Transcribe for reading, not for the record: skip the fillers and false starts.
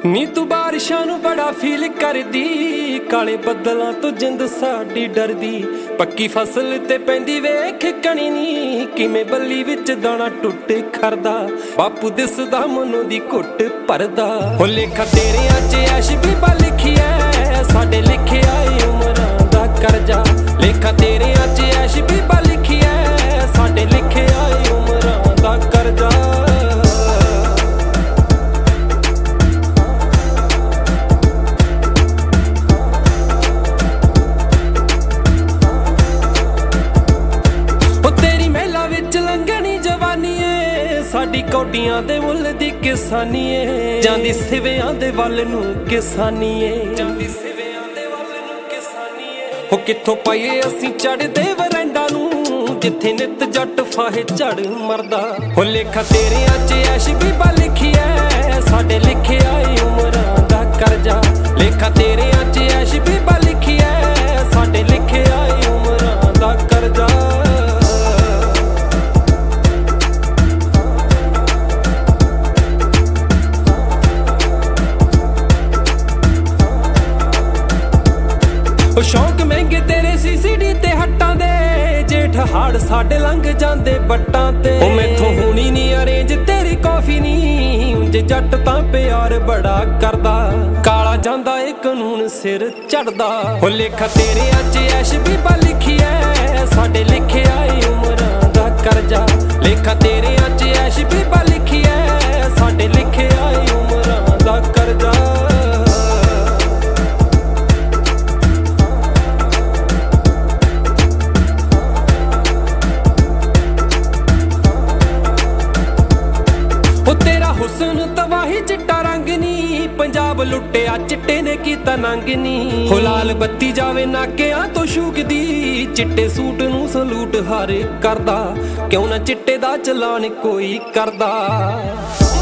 ਨੀ ਤੂੰ ਬਾਰਿਸ਼ਾਂ ਨੂੰ ਬੜਾ ਫੀਲ ਕਰਦੀ, ਕਾਲੇ ਬੱਦਲਾਂ ਤੋਂ ਜਿੰਦ ਸਾਡੀ ਡਰਦੀ। ਪੱਕੀ ਫਸਲ ਤੇ ਪੈਂਦੀ ਵੇਖ ਕਣੀ ਨੀ, ਕਿਵੇਂ ਬੱਲੀ ਵਿੱਚ ਦਾਣਾ ਟੁੱਟ ਖਰਦਾ। ਬਾਪੂ ਦਿਸਦਾ ਮਨੋਂ ਦੀ ਘੁੱਟ ਭਰਦਾ। ਹੋ ਲੇਖਾ ਤੇਰਿਆਂ 'ਚ ਐਸ਼ ਬੀਬਾ ਲਿਖਿਆ, ਸਾਡੇ ਲਿਖਿਆ ਏ ਉਮਰਾਂ ਦਾ ਕਰਜ਼ਾ। ਲੇਖਾ ਤੇਰਿਆਂ 'ਚ ਐਸ਼ ਬੀਬਾ ਲਿਖਿਆ, ਸਾਡੇ ਲਿਖਿਆ ਏ ਉਮਰਾਂ ਦਾ ਕਰਜ਼ਾ। ਸਾਡੀ ਕੌਡੀਆਂ ਦੇ ਮੁੱਲ ਦੀ ਕਿਸਾਨੀ ਏ, ਜਾਂਦੀ ਸਿਵਿਆਂ ਦੇ ਵੱਲ ਨੂੰ ਕਿਸਾਨੀ ਏ, ਜਾਂਦੀ ਸਿਵਿਆਂ ਦੇ ਵੱਲ ਨੂੰ ਕਿਸਾਨੀ ਏ। ਹੋ ਕਿੱਥੋਂ ਪਾਈਏ ਅਸੀਂ ਚੜਦੇ ਵਰੈਂਡਾਂ ਨੂੰ, ਜਿੱਥੇ ਨਿੱਤ ਜੱਟ ਫਾਹੇ ਝੜ ਮਰਦਾ। ਹੋ ਲੇਖਾ ਤੇਰਿਆਂ 'ਚ ਐਸ਼ ਬੀਬਾ ਲਿਖਿਆ, ਸਾਡੇ ਲਿਖਿਆ ਏ ਉਮਰਾਂ ਦਾ ਕਰਜ਼ਾ। ਲੇਖਾ ਤੇਰਿਆਂ 'ਚ ਐਸ਼ ਬੀਬਾ ਲਿਖਿਆ, ਸਾਡੇ ਲਿਖਿਆ ਏ ਉਮਰਾਂ ਦਾ ਕਰਜ਼ਾ। ਸ਼ੌਂਕ ਮਹਿੰਗੇ ਤੇਰੇ ਸੀਸੀਡੀ ਤੇ ਹੱਟਾਂ ਦੇ, ਜੇਠ ਹਾੜ ਸਾਡੇ ਲੰਘ ਜਾਂਦੇ ਬੱਟਾਂ ਤੇ। ਉਹ ਮੈਥੋਂ ਹੋਣੀ ਨੀ ਅਰੇਂਜ ਤੇਰੀ ਕਾਫੀ ਨੀ, ਉਂਝ ਜੱਟ ਤਾਂ ਪਿਆਰ ਬੜਾ ਕਰਦਾ। ਕਾਲਾ ਜਾਂਦਾ ਏ ਕਾਨੂੰਨ ਸਿਰ ਚੜਦਾ। ਉਹ ਲੇਖਾ ਤੇਰਿਆਂ 'ਚ ਐਸ਼ ਬੀਬਾ ਲਿਖਿਆ, ਸਾਡੇ ਲਿਖਿਆ ਏ ਉਮਰਾਂ ਦਾ ਕਰਜ਼ਾ। ਲੇਖਾ ਤੇਰਿਆਂ 'ਚ ਐਸ਼ ਬੀਬਾ ਲਿਖਿਆ, ਸਾਡੇ ਲਿਖਿਆ ਏ ਉਮਰਾਂ ਦਾ ਕਰਜ਼ਾ। ਹੁਸਨ ਤਵਾਹੀ ਚਿੱਟਾ ਰੰਗ ਨੀ, ਪੰਜਾਬ ਲੁੱਟਿਆ ਚਿੱਟੇ ਨੇ ਕੀਤਾ ਨੰਗ ਨੀ। ਹੋ ਲਾਲ ਬੱਤੀ ਜਾਵੇ ਨਾਕਿਆਂ ਤੋਂ ਸ਼ੂਕਦੀ, ਚਿੱਟੇ ਸੂਟ ਨੂੰ ਸਲੂਟ ਹਰ ਕਰਦਾ। ਕਿਉਂ ਨਾ ਚਿੱਟੇ ਦਾ ਚਲਾਨ ਕੋਈ ਕਰਦਾ।